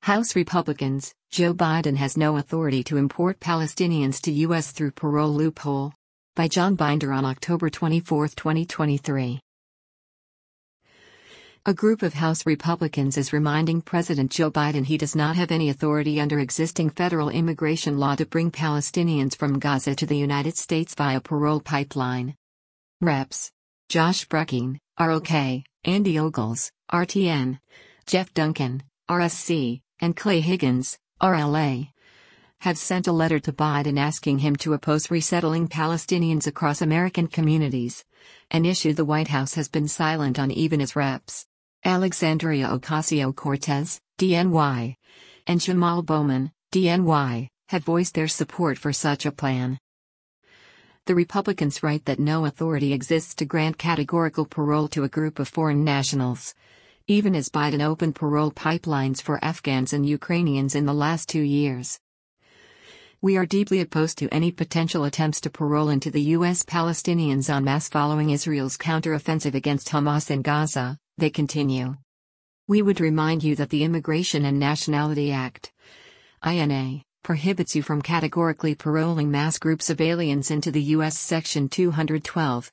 House Republicans, Joe Biden has no authority to import Palestinians to U.S. through parole loophole. By John Binder on October 24, 2023. A group of House Republicans is reminding President Joe Biden he does not have any authority under existing federal immigration law to bring Palestinians from Gaza to the United States via parole pipeline. Reps. Josh Brucking, ROK, Andy Ogles, RTN, Jeff Duncan, RSC, and Clay Higgins, RLA, have sent a letter to Biden asking him to oppose resettling Palestinians across American communities, an issue the White House has been silent on even as Reps. Alexandria Ocasio-Cortez, DNY, and Jamal Bowman, DNY, have voiced their support for such a plan. The Republicans write that no authority exists to grant categorical parole to a group of foreign nationals, even as Biden opened parole pipelines for Afghans and Ukrainians in the last 2 years. We are deeply opposed to any potential attempts to parole into the U.S. Palestinians en masse following Israel's counteroffensive against Hamas in Gaza, they continue. We would remind you that the Immigration and Nationality Act, INA, prohibits you from categorically paroling mass groups of aliens into the U.S. Section 212,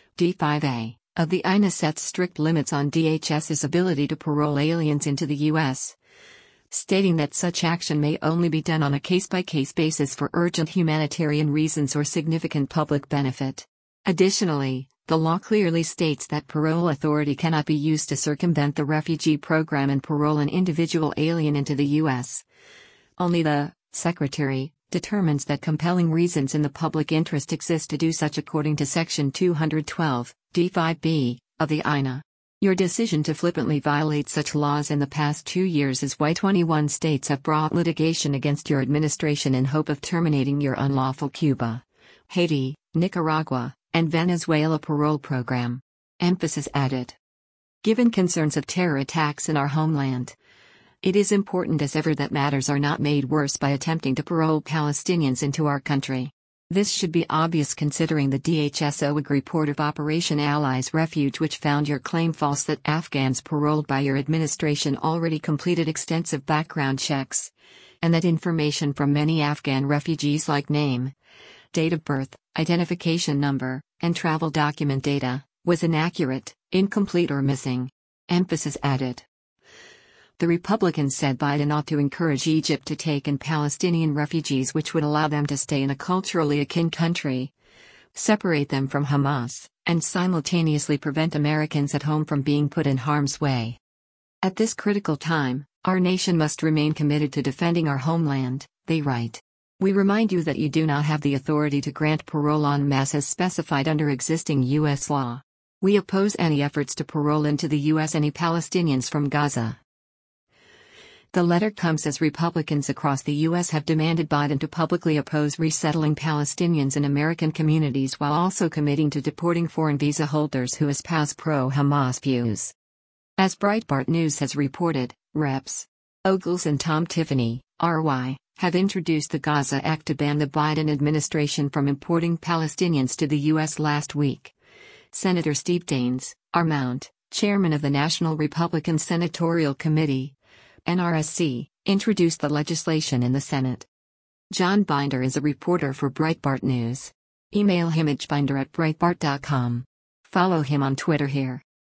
D5A, of the INA sets strict limits on DHS's ability to parole aliens into the U.S., stating that such action may only be done on a case-by-case basis for urgent humanitarian reasons or significant public benefit. Additionally, the law clearly states that parole authority cannot be used to circumvent the refugee program and parole an individual alien into the U.S. Only the Secretary determines that compelling reasons in the public interest exist to do such according to Section 212, D5B, of the INA. Your decision to flippantly violate such laws in the past 2 years is why 21 states have brought litigation against your administration in hope of terminating your unlawful Cuba, Haiti, Nicaragua, and Venezuela parole program. Emphasis added. Given concerns of terror attacks in our homeland, it is important as ever that matters are not made worse by attempting to parole Palestinians into our country. This should be obvious considering the DHS OIG report of Operation Allies Refuge, which found your claim false that Afghans paroled by your administration already completed extensive background checks, and that information from many Afghan refugees like name, date of birth, identification number, and travel document data, was inaccurate, incomplete or missing. Emphasis added. The Republicans said Biden ought to encourage Egypt to take in Palestinian refugees, which would allow them to stay in a culturally akin country, separate them from Hamas, and simultaneously prevent Americans at home from being put in harm's way. At this critical time, our nation must remain committed to defending our homeland, they write. We remind you that you do not have the authority to grant parole en masse as specified under existing U.S. law. We oppose any efforts to parole into the U.S. any Palestinians from Gaza. The letter comes as Republicans across the U.S. have demanded Biden to publicly oppose resettling Palestinians in American communities while also committing to deporting foreign visa holders who espouse pro-Hamas views. As Breitbart News has reported, Reps. Ogles and Tom Tiffany, RY, have introduced the Gaza Act to ban the Biden administration from importing Palestinians to the U.S. last week. Senator Steve Daines, Mount, chairman of the National Republican Senatorial Committee, NRSC, introduced the legislation in the Senate. John Binder is a reporter for Breitbart News. Email him at binder@breitbart.com. Follow him on Twitter here.